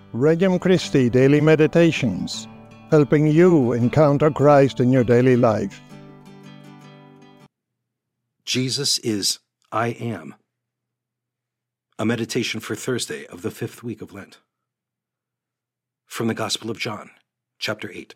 Regnum Christi Daily Meditations, helping you encounter Christ in your daily life. Jesus is I Am. A meditation for Thursday of the 5th week of Lent. From the Gospel of John, chapter 8.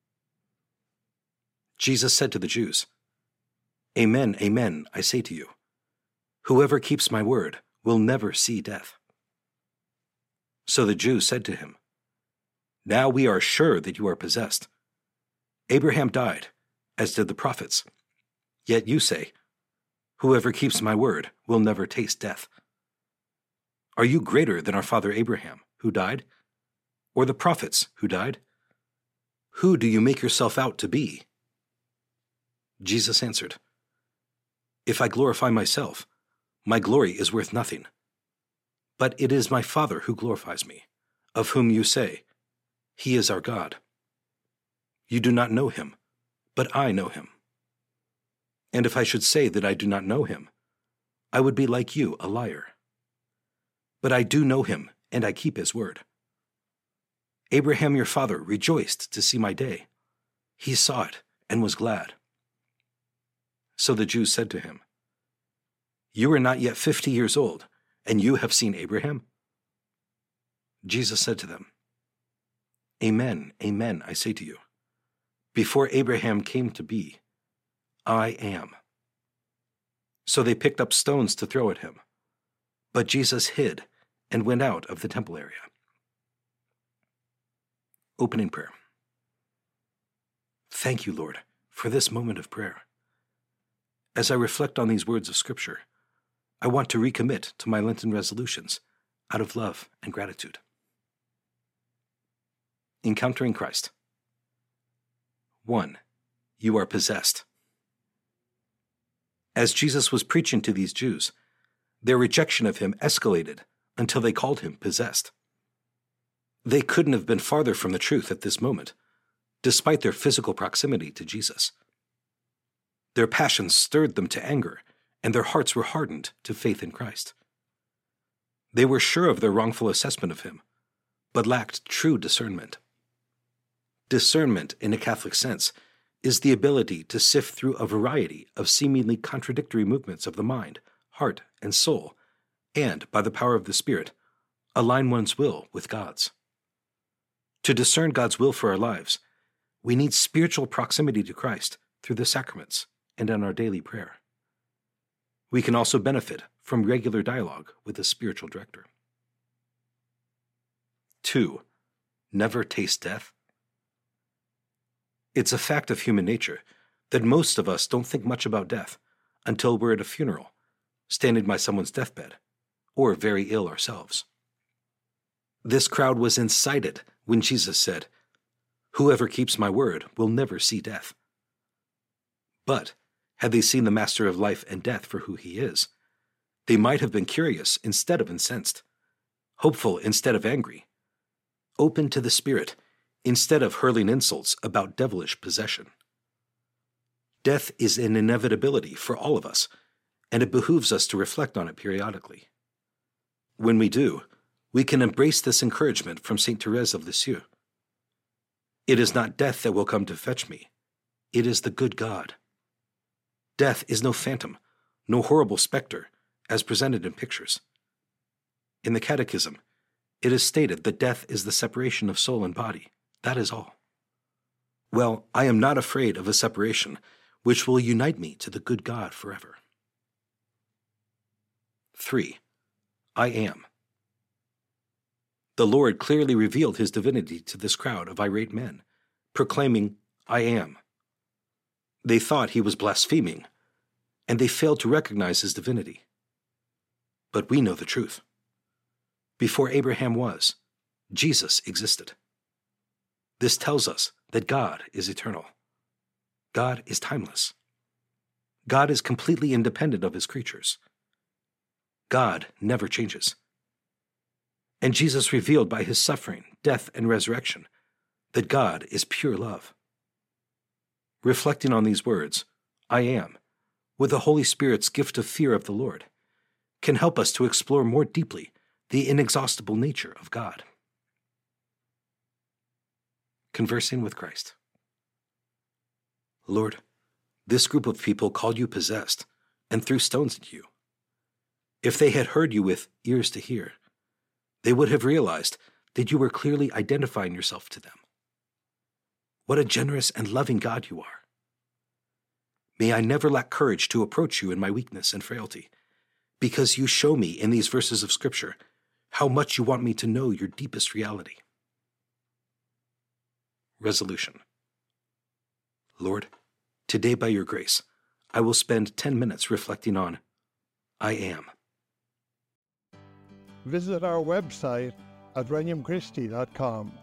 Jesus said to the Jews, "Amen, amen, I say to you, whoever keeps my word will never see death." So the Jews said to him, "Now we are sure that you are possessed. Abraham died, as did the prophets. Yet you say, 'Whoever keeps my word will never taste death.' Are you greater than our father Abraham, who died? Or the prophets who died? Who do you make yourself out to be?" Jesus answered, "If I glorify myself, my glory is worth nothing. But it is my Father who glorifies me, of whom you say, 'He is our God.' You do not know him, but I know him. And if I should say that I do not know him, I would be like you, a liar. But I do know him, and I keep his word. Abraham your father rejoiced to see my day. He saw it and was glad." So the Jews said to him, "You are not yet 50 years old, and you have seen Abraham?" Jesus said to them, "Amen, amen, I say to you, before Abraham came to be, I am." So they picked up stones to throw at him, but Jesus hid and went out of the temple area. Opening prayer. Thank you, Lord, for this moment of prayer. As I reflect on these words of Scripture, I want to recommit to my Lenten resolutions out of love and gratitude. Encountering Christ. 1. You are possessed. As Jesus was preaching to these Jews, their rejection of him escalated until they called him possessed. They couldn't have been farther from the truth at this moment, despite their physical proximity to Jesus. Their passions stirred them to anger, and their hearts were hardened to faith in Christ. They were sure of their wrongful assessment of him, but lacked true discernment. Discernment, in a Catholic sense, is the ability to sift through a variety of seemingly contradictory movements of the mind, heart, and soul, and, by the power of the Spirit, align one's will with God's. To discern God's will for our lives, we need spiritual proximity to Christ through the sacraments and in our daily prayer. We can also benefit from regular dialogue with a spiritual director. 2. Never taste death. It's a fact of human nature that most of us don't think much about death until we're at a funeral, standing by someone's deathbed, or very ill ourselves. This crowd was incited when Jesus said, "Whoever keeps my word will never see death." But had they seen the master of life and death for who he is, they might have been curious instead of incensed, hopeful instead of angry, open to the Spirit instead of hurling insults about devilish possession. Death is an inevitability for all of us, and it behooves us to reflect on it periodically. When we do, we can embrace this encouragement from Saint Therese of Lisieux. "It is not death that will come to fetch me. It is the good God." Death is no phantom, no horrible specter, as presented in pictures. In the Catechism, it is stated that death is the separation of soul and body. That is all. Well, I am not afraid of a separation which will unite me to the good God forever. 3. I am. The Lord clearly revealed his divinity to this crowd of irate men, proclaiming, "I am." They thought he was blaspheming, and they failed to recognize his divinity. But we know the truth. Before Abraham was, Jesus existed. This tells us that God is eternal. God is timeless. God is completely independent of his creatures. God never changes. And Jesus revealed by his suffering, death, and resurrection that God is pure love. Reflecting on these words, I am, with the Holy Spirit's gift of fear of the Lord, can help us to explore more deeply the inexhaustible nature of God. conversing with Christ. Lord, this group of people called you possessed and threw stones at you. If they had heard you with ears to hear, they would have realized that you were clearly identifying yourself to them. What a generous and loving God you are. May I never lack courage to approach you in my weakness and frailty, because you show me in these verses of Scripture how much you want me to know your deepest reality. Resolution. Lord, today by your grace, I will spend 10 minutes reflecting on I am. Visit our website at renumchristi.com